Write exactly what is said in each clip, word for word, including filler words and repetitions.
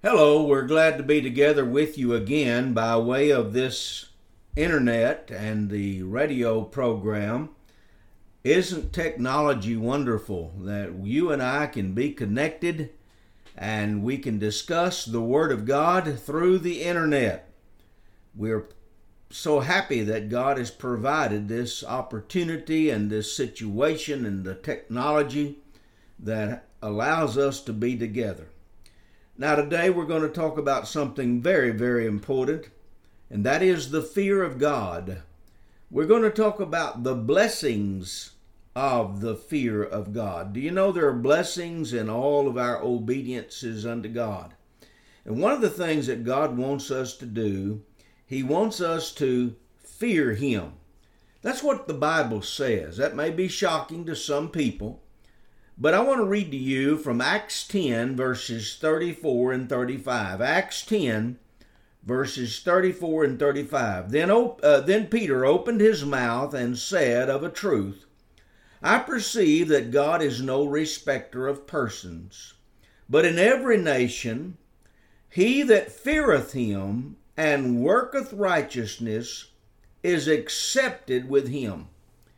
Hello, we're glad to be together with you again by way of this internet and the radio program. Isn't technology wonderful that you and I can be connected and we can discuss the Word of God through the internet? We're so happy that God has provided this opportunity and this situation and the technology that allows us to be together. Now today we're going to talk about something very, very important, and that is the fear of God. We're going to talk about the blessings of the fear of God. Do you know there are blessings in all of our obediences unto God? And one of the things that God wants us to do, He wants us to fear Him. That's what the Bible says. That may be shocking to some people, but I want to read to you from Acts ten, verses thirty-four and thirty-five. Acts ten, verses thirty-four and thirty-five. Then, uh, then Peter opened his mouth and said, "Of a truth, I perceive that God is no respecter of persons, but in every nation he that feareth him and worketh righteousness is accepted with him."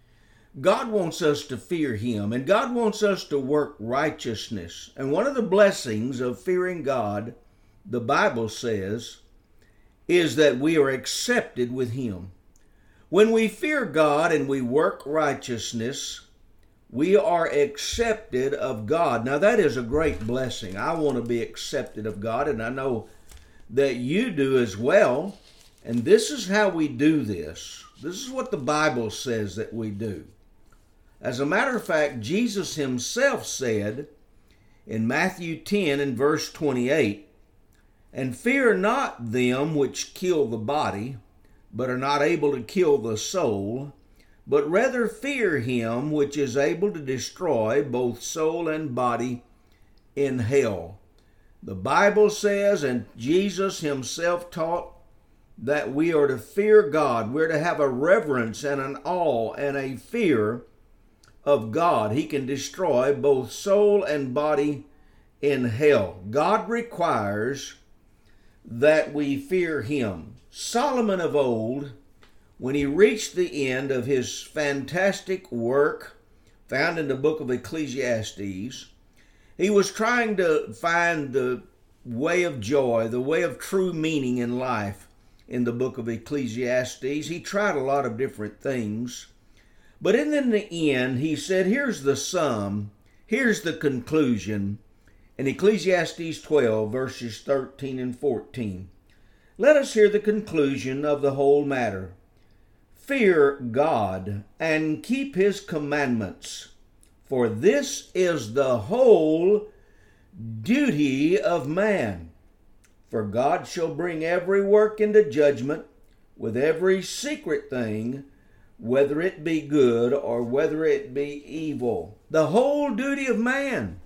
God wants us to fear Him, and God wants us to work righteousness. And one of the blessings of fearing God, the Bible says, is that we are accepted with Him. When we fear God and we work righteousness, we are accepted of God. Now that is a great blessing. I want to be accepted of God, and I know that you do as well. And this is how we do this. This is what the Bible says that we do. As a matter of fact, Jesus Himself said in Matthew ten and verse twenty-eight, "And fear not them which kill the body, but are not able to kill the soul, but rather fear Him which is able to destroy both soul and body in hell." The Bible says, and Jesus Himself taught, that we are to fear God. We're to have a reverence and an awe and a fear of God. He can destroy both soul and body in hell. God requires that we fear Him. Solomon of old, when he reached the end of his fantastic work found in the book of Ecclesiastes, he was trying to find the way of joy, the way of true meaning in life. In the book of Ecclesiastes, he tried a lot of different things. But in the end, he said, here's the sum, here's the conclusion. In Ecclesiastes twelve, verses thirteen and fourteen. Let us hear the conclusion of the whole matter. "Fear God and keep His commandments, for this is the whole duty of man. For God shall bring every work into judgment with every secret thing, whether it be good or whether it be evil." The whole duty of man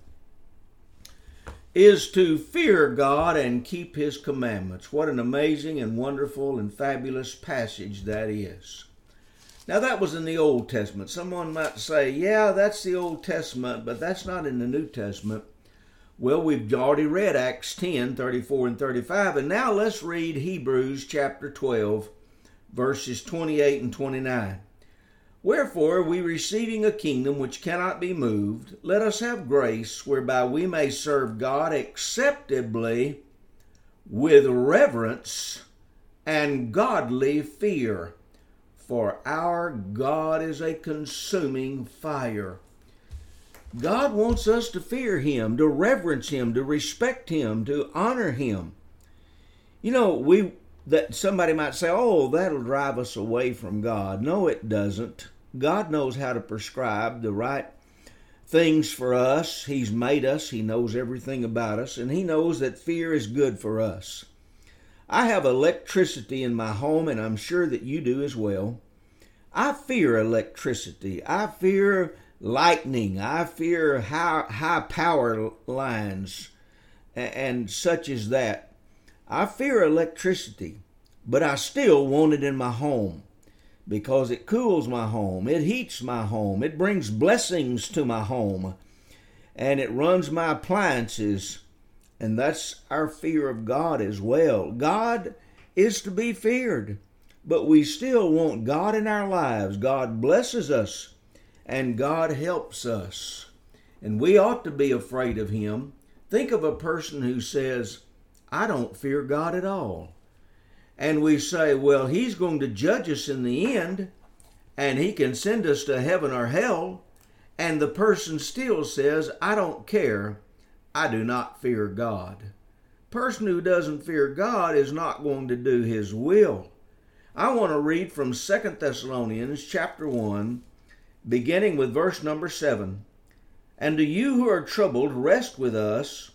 is to fear God and keep His commandments. What an amazing and wonderful and fabulous passage that is. Now that was in the Old Testament. Someone might say, yeah, that's the Old Testament, but that's not in the New Testament. Well, we've already read Acts ten, thirty-four and thirty-five, and now let's read Hebrews chapter twelve, verses twenty-eight and twenty-nine. "Wherefore, we receiving a kingdom which cannot be moved, let us have grace whereby we may serve God acceptably with reverence and godly fear. For our God is a consuming fire." God wants us to fear Him, to reverence Him, to respect Him, to honor Him. You know, we that somebody might say, oh, that'll drive us away from God. No, it doesn't. God knows how to prescribe the right things for us. He's made us. He knows everything about us, and He knows that fear is good for us. I have electricity in my home, and I'm sure that you do as well. I fear electricity. I fear lightning. I fear high, high power lines and, and such as that. I fear electricity, but I still want it in my home because it cools my home, it heats my home, it brings blessings to my home, and it runs my appliances And that's our fear of God as well. God is to be feared, but we still want God in our lives. God blesses us and God helps us. And we ought to be afraid of Him. Think of a person who says, I don't fear God at all. And we say, well, He's going to judge us in the end, and He can send us to heaven or hell. And the person still says, I don't care. I do not fear God. Person who doesn't fear God is not going to do His will. I want to read from Second Thessalonians chapter one, beginning with verse number seven. And to you who are troubled, rest with us,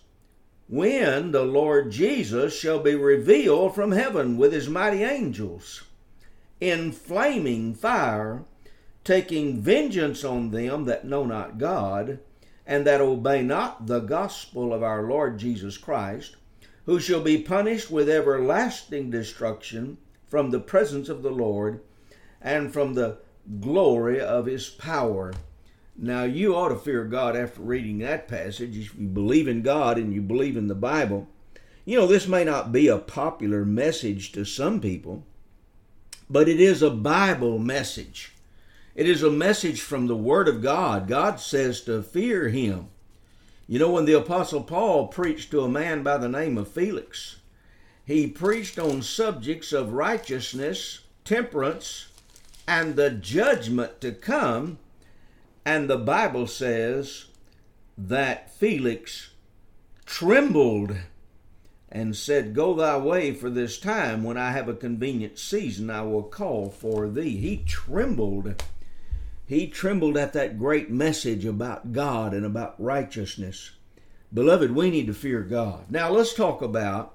when the Lord Jesus shall be revealed from heaven with His mighty angels, in flaming fire, taking vengeance on them that know not God, and that obey not the gospel of our Lord Jesus Christ, who shall be punished with everlasting destruction from the presence of the Lord and from the glory of His power. Now, you ought to fear God after reading that passage. If you believe in God and you believe in the Bible, you know, this may not be a popular message to some people, but it is a Bible message. It is a message from the Word of God. God says to fear Him. You know, when the Apostle Paul preached to a man by the name of Felix, he preached on subjects of righteousness, temperance, and the judgment to come. And the Bible says that Felix trembled and said, Go thy way, for this time, when I have a convenient season, I will call for thee. He trembled. He trembled at that great message about God and about righteousness. Beloved, we need to fear God. Now let's talk about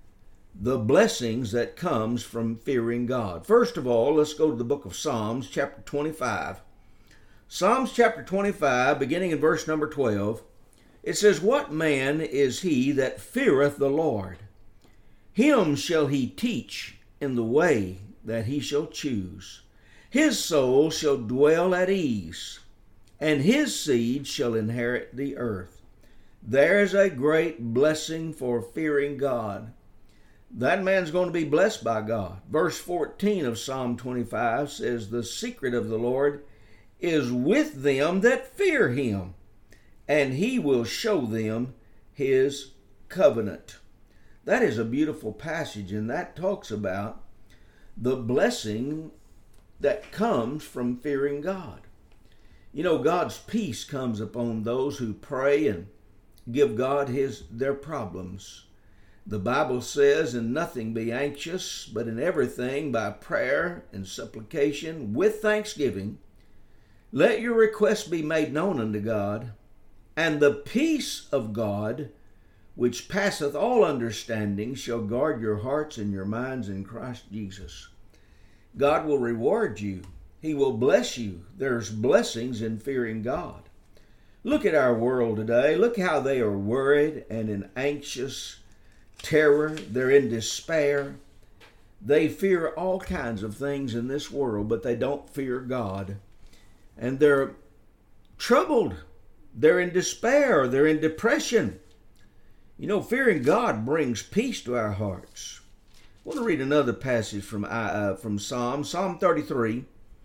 the blessings that comes from fearing God. First of all, let's go to the book of Psalms, chapter twenty-five. Psalms chapter twenty-five, beginning in verse number twelve, it says, What man is he that feareth the Lord? Him shall he teach in the way that he shall choose. His soul shall dwell at ease, and his seed shall inherit the earth. There's a great blessing for fearing God. That man's going to be blessed by God. Verse fourteen of Psalm twenty-five says, The secret of the Lord is with them that fear Him, and He will show them His covenant. That is a beautiful passage, and that talks about the blessing that comes from fearing God. You know, God's peace comes upon those who pray and give God his their problems. The Bible says, In nothing be anxious, but in everything by prayer and supplication with thanksgiving, let your requests be made known unto God, and the peace of God, which passeth all understanding, shall guard your hearts and your minds in Christ Jesus. God will reward you. He will bless you. There's blessings in fearing God. Look at our world today. Look how they are worried and in anxious terror. They're in despair. They fear all kinds of things in this world, but they don't fear God. And they're troubled. They're in despair. They're in depression. You know, fearing God brings peace to our hearts. I want to read another passage from uh, from Psalm, Psalm thirty-three,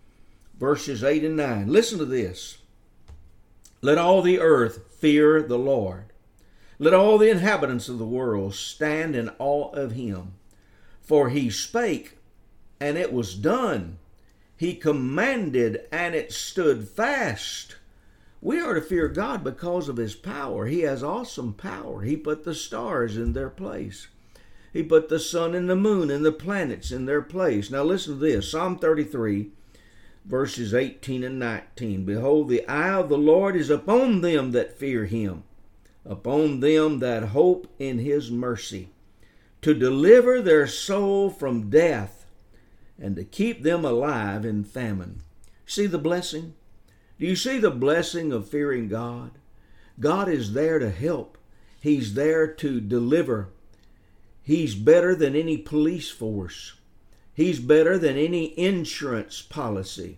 verses eight and nine. Listen to this. Let all the earth fear the Lord. Let all the inhabitants of the world stand in awe of Him. For He spake, and it was done. He commanded, and it stood fast. We are to fear God because of His power. He has awesome power. He put the stars in their place. He put the sun and the moon and the planets in their place. Now listen to this. Psalm thirty-three, verses eighteen and nineteen. Behold, the eye of the Lord is upon them that fear Him, upon them that hope in His mercy, to deliver their soul from death, and to keep them alive in famine. See the blessing? Do you see the blessing of fearing God? God is there to help. He's there to deliver. He's better than any police force. He's better than any insurance policy.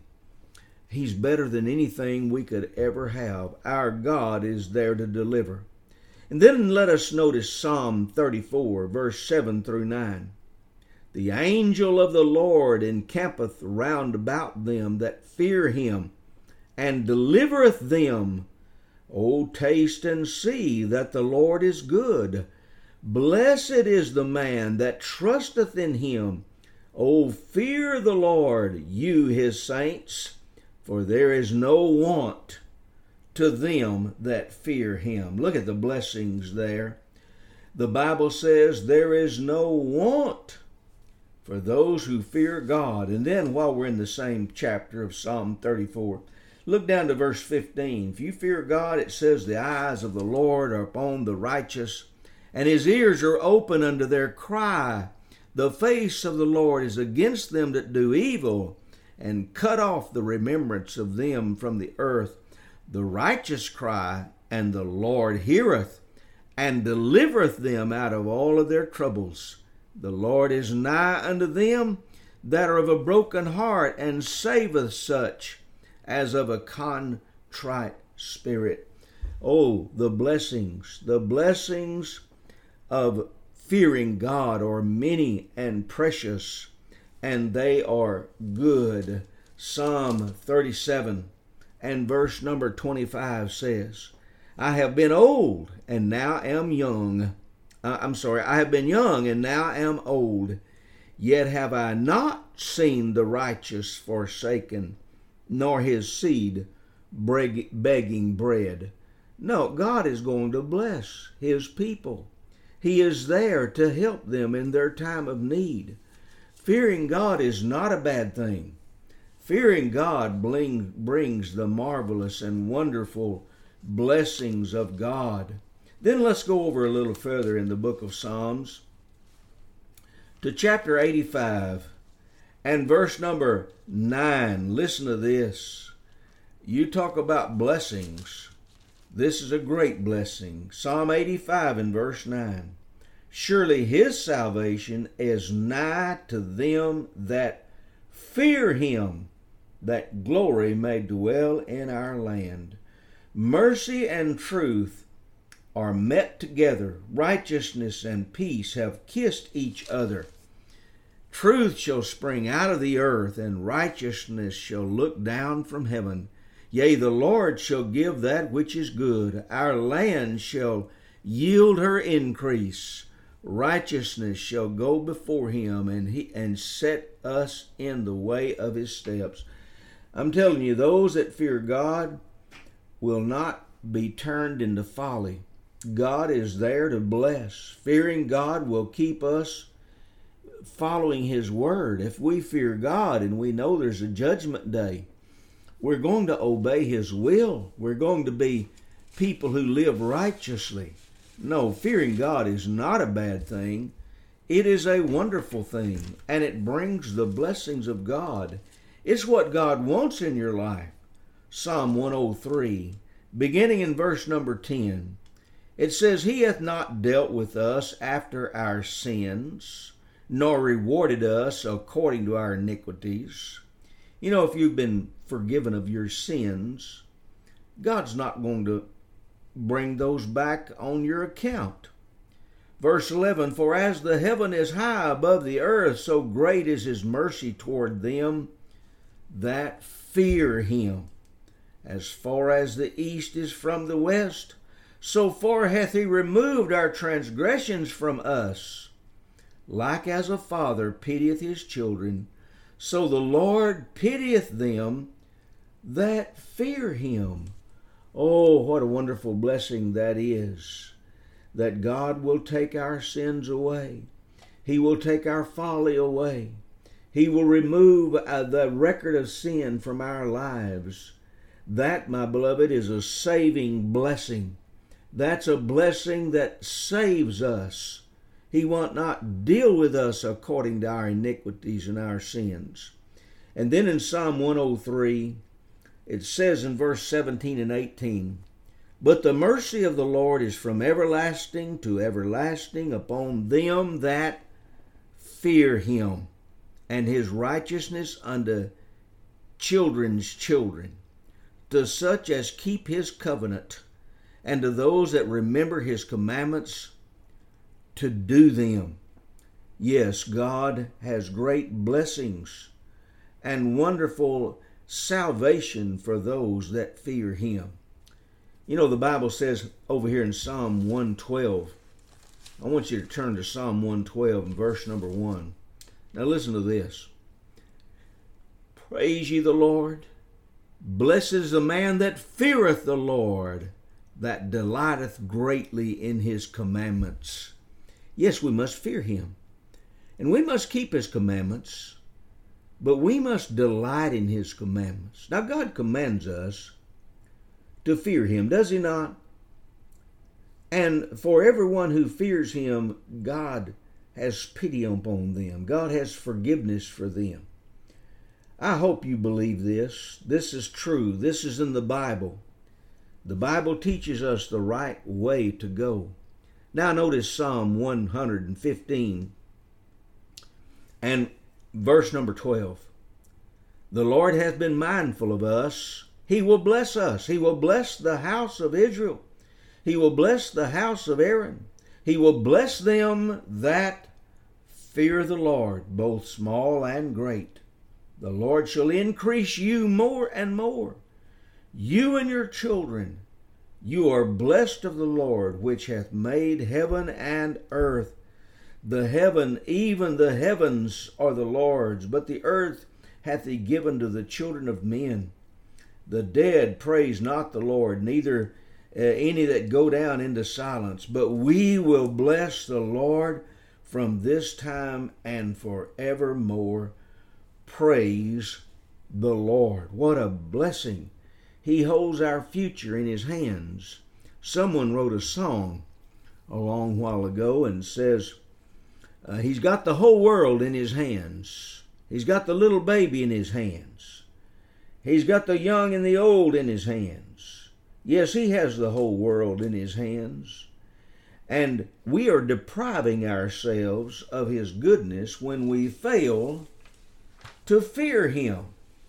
He's better than anything we could ever have. Our God is there to deliver. And then let us notice Psalm thirty-four, verse seven through nine. The angel of the Lord encampeth round about them that fear him, and delivereth them. O taste and see that the Lord is good. Blessed is the man that trusteth in him. O fear the Lord, you his saints, for there is no want to them that fear him. Look at the blessings there. The Bible says there is no want for those who fear God. And then while we're in the same chapter of Psalm thirty-four, look down to verse fifteen. If you fear God, it says the eyes of the Lord are upon the righteous, and his ears are open unto their cry. The face of the Lord is against them that do evil, and cut off the remembrance of them from the earth. The righteous cry, and the Lord heareth, and delivereth them out of all of their troubles. The Lord is nigh unto them that are of a broken heart, and saveth such as of a contrite spirit. Oh, the blessings, the blessings of fearing God are many and precious, and they are good. Psalm thirty-seven and verse number twenty-five says, I have been old and now am young. Uh, I'm sorry, I have been young and now am old. Yet have I not seen the righteous forsaken, nor his seed begging bread. No, God is going to bless his people. He is there to help them in their time of need. Fearing God is not a bad thing. Fearing God bring, brings the marvelous and wonderful blessings of God. Then let's go over a little further in the book of Psalms to chapter eighty-five and verse number nine. Listen to this. You talk about blessings. This is a great blessing. Psalm eighty-five and verse nine. Surely his salvation is nigh to them that fear him, that glory may dwell in our land. Mercy and truth are met together. Righteousness and peace have kissed each other. Truth shall spring out of the earth, and righteousness shall look down from heaven. Yea, the Lord shall give that which is good. Our land shall yield her increase. Righteousness shall go before him, and he and set us in the way of his steps. I'm telling you, those that fear God will not be turned into folly. God is there to bless. Fearing God will keep us following his word. If we fear God and we know there's a judgment day, we're going to obey his will. We're going to be people who live righteously. No, fearing God is not a bad thing. It is a wonderful thing, and it brings the blessings of God. It's what God wants in your life. Psalm one oh three, beginning in verse number ten, it says, He hath not dealt with us after our sins, nor rewarded us according to our iniquities. You know, if you've been forgiven of your sins, God's not going to bring those back on your account. Verse eleven, For as the heaven is high above the earth, so great is his mercy toward them that fear him. As far as the east is from the west, so far hath he removed our transgressions from us. Like as a father pitieth his children, so the Lord pitieth them that fear him. Oh, what a wonderful blessing that is, that God will take our sins away. He will take our folly away. He will remove uh, the record of sin from our lives. That, my beloved, is a saving blessing. That's a blessing that saves us. He will not deal with us according to our iniquities and our sins. And then in Psalm one oh three, it says in verse seventeen and eighteen, But the mercy of the Lord is from everlasting to everlasting upon them that fear him, and his righteousness unto children's children, to such as keep his covenant and to those that remember his commandments to do them. Yes, God has great blessings and wonderful salvation for those that fear him. You know, the Bible says over here in Psalm one twelve, I want you to turn to Psalm one twelve and verse number one. Now listen to this. Praise ye the Lord. Blessed is the man that feareth the Lord, that delighteth greatly in his commandments. Yes, we must fear him, and we must keep his commandments, but we must delight in his commandments. Now, God commands us to fear him, does he not? And for everyone who fears him, God has pity upon them. God has forgiveness for them. I hope you believe this. This is true. This is in the Bible. The Bible teaches us the right way to go. Now notice Psalm one hundred fifteen and verse number twelve. The Lord hath been mindful of us. He will bless us. He will bless the house of Israel. He will bless the house of Aaron. He will bless them that fear the Lord, both small and great. The Lord shall increase you more and more, you and your children. You are blessed of the Lord, which hath made heaven and earth. The heaven, even the heavens, are the Lord's, but the earth hath he given to the children of men. The dead praise not the Lord, neither uh, any that go down into silence. But we will bless the Lord from this time and forevermore. Praise the Lord. What a blessing. He holds our future in his hands. Someone wrote a song a long while ago and says, uh, he's got the whole world in his hands. He's got the little baby in his hands. He's got the young and the old in his hands. Yes, he has the whole world in his hands. And we are depriving ourselves of his goodness when we fail to fear him.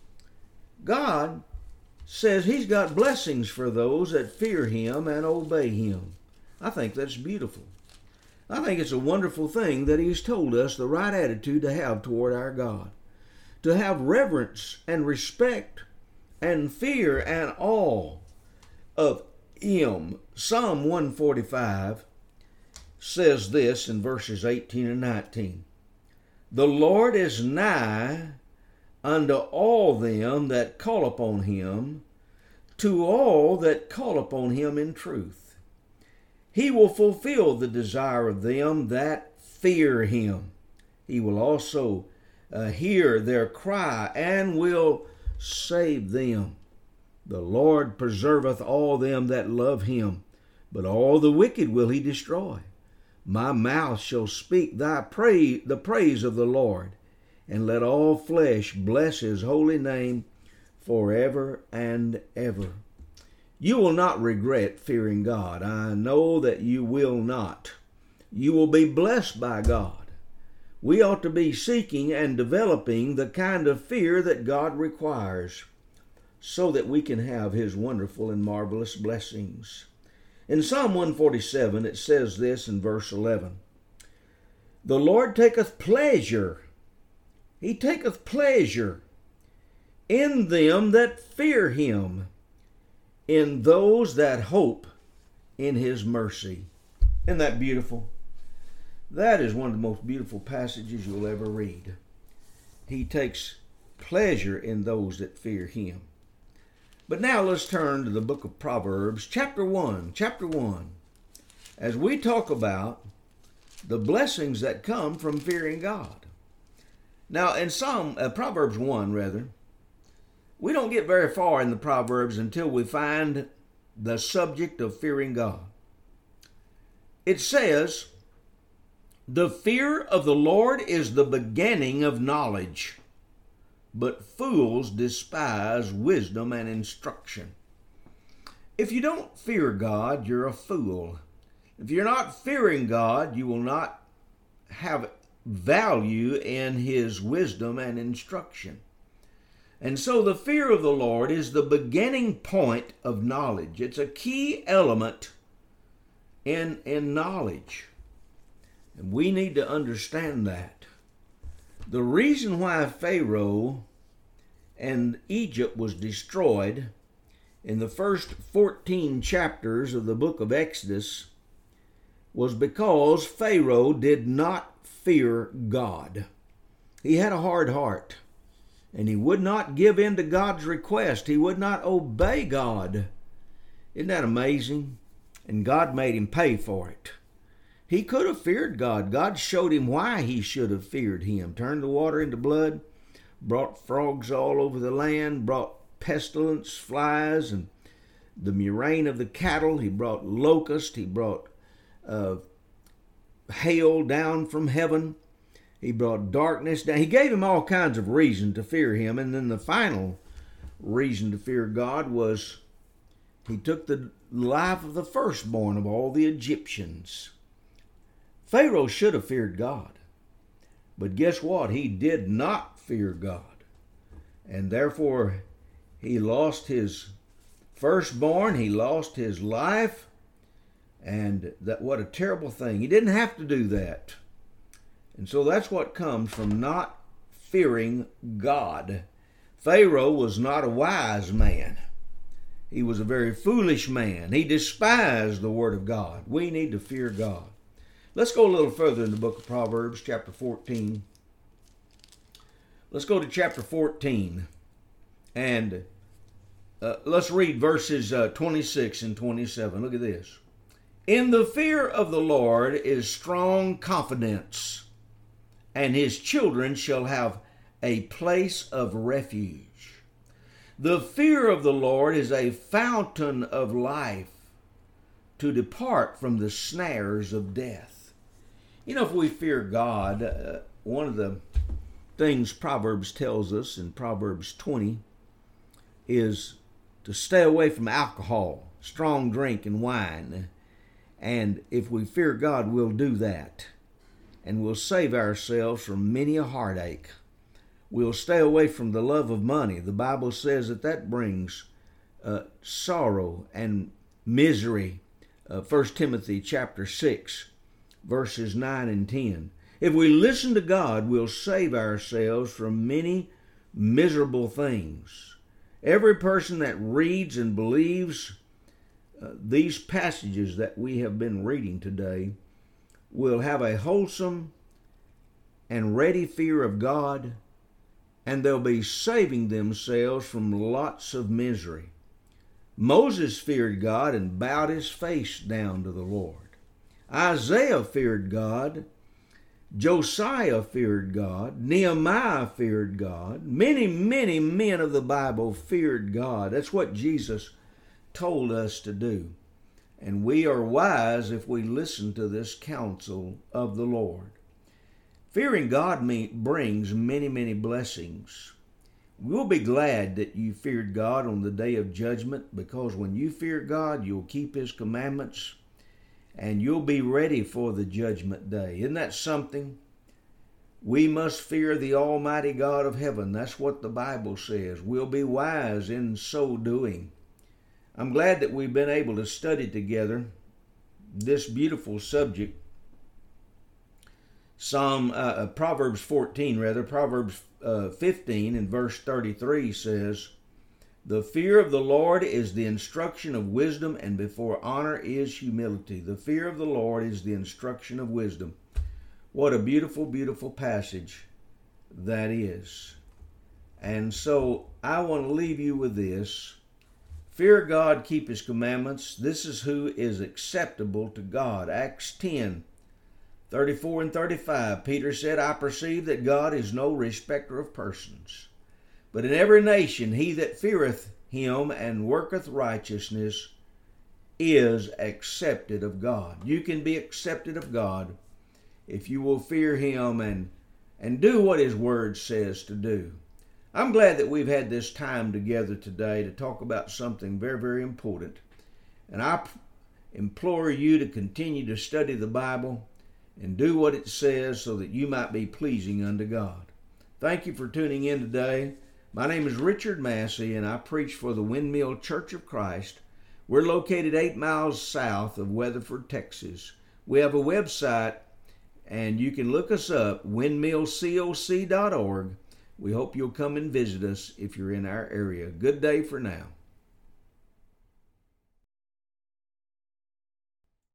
God says he's got blessings for those that fear him and obey him. I think that's beautiful. I think it's a wonderful thing that he's told us the right attitude to have toward our God. To have reverence and respect and fear and awe of him. Psalm one forty-five says this in verses eighteen and nineteen. The Lord is nigh unto all them that call upon him, to all that call upon him in truth. He will fulfill the desire of them that fear him. He will also uh, hear their cry and will save them. The Lord preserveth all them that love him, but all the wicked will he destroy. My mouth shall speak thy praise, the praise of the Lord, and let all flesh bless his holy name forever and ever. You will not regret fearing God. I know that you will not. You will be blessed by God. We ought to be seeking and developing the kind of fear that God requires so that we can have his wonderful and marvelous blessings. In Psalm one forty-seven, it says this in verse eleven. The Lord taketh pleasure He taketh pleasure in them that fear him, in those that hope in his mercy. Isn't that beautiful? That is one of the most beautiful passages you'll ever read. He takes pleasure in those that fear him. But now let's turn to the book of Proverbs, chapter one, chapter one, as we talk about the blessings that come from fearing God. Now, in Psalm, uh, Proverbs one, rather, we don't get very far in the Proverbs until we find the subject of fearing God. It says, the fear of the Lord is the beginning of knowledge, but fools despise wisdom and instruction. If you don't fear God, you're a fool. If you're not fearing God, you will not have value in his wisdom and instruction. And so the fear of the Lord is the beginning point of knowledge. It's a key element in, in knowledge. And we need to understand that. The reason why Pharaoh and Egypt was destroyed in the first fourteen chapters of the book of Exodus was because Pharaoh did not fear God. He had a hard heart, and he would not give in to God's request. He would not obey God. Isn't that amazing? And God made him pay for it. He could have feared God. God showed him why he should have feared him. Turned the water into blood, brought frogs all over the land, brought pestilence, flies, and the murrain of the cattle. He brought locusts. He brought uh, hail down from heaven. He brought darkness down. He gave him all kinds of reason to fear him. And then the final reason to fear God was he took the life of the firstborn of all the Egyptians. Pharaoh should have feared God. But guess what? He did not fear God. And therefore, he lost his firstborn. He lost his life. And that what a terrible thing. He didn't have to do that. And so that's what comes from not fearing God. Pharaoh was not a wise man. He was a very foolish man. He despised the word of God. We need to fear God. Let's go a little further in the book of Proverbs, chapter fourteen. Let's go to chapter fourteen, and uh, let's read verses uh, twenty-six and twenty-seven. Look at this. In the fear of the Lord is strong confidence, and his children shall have a place of refuge. The fear of the Lord is a fountain of life, to depart from the snares of death. You know, if we fear God, uh, one of the things Proverbs tells us in Proverbs twenty is to stay away from alcohol, strong drink, and wine. And if we fear God, we'll do that. And we'll save ourselves from many a heartache. We'll stay away from the love of money. The Bible says that that brings uh, sorrow and misery. Uh, First Timothy chapter six, verses nine and ten. If we listen to God, we'll save ourselves from many miserable things. Every person that reads and believes uh, these passages that we have been reading today will have a wholesome and ready fear of God, and they'll be saving themselves from lots of misery. Moses feared God and bowed his face down to the Lord. Isaiah feared God. Josiah feared God. Nehemiah feared God. Many, many men of the Bible feared God. That's what Jesus told us to do. And we are wise if we listen to this counsel of the Lord. Fearing God brings many, many blessings. We'll be glad that you feared God on the day of judgment, because when you fear God, you'll keep his commandments and you'll be ready for the judgment day. Isn't that something? We must fear the Almighty God of heaven. That's what the Bible says. We'll be wise in so doing. I'm glad that we've been able to study together this beautiful subject. Psalm, uh, Proverbs fourteen, rather, Proverbs uh, fifteen and verse thirty-three says, the fear of the Lord is the instruction of wisdom, and before honor is humility. The fear of the Lord is the instruction of wisdom. What a beautiful, beautiful passage that is. And so I want to leave you with this. Fear God, keep his commandments. This is who is acceptable to God. Acts ten, thirty-four and thirty-five. Peter said, I perceive that God is no respecter of persons, but in every nation he that feareth him and worketh righteousness is accepted of God. You can be accepted of God if you will fear him and, and do what his word says to do. I'm glad that we've had this time together today to talk about something very, very important. And I implore you to continue to study the Bible and do what it says so that you might be pleasing unto God. Thank you for tuning in today. My name is Richard Massey, and I preach for the Windmill Church of Christ. We're located eight miles south of Weatherford, Texas. We have a website, and you can look us up, windmill coc dot org. We hope you'll come and visit us if you're in our area. Good day for now.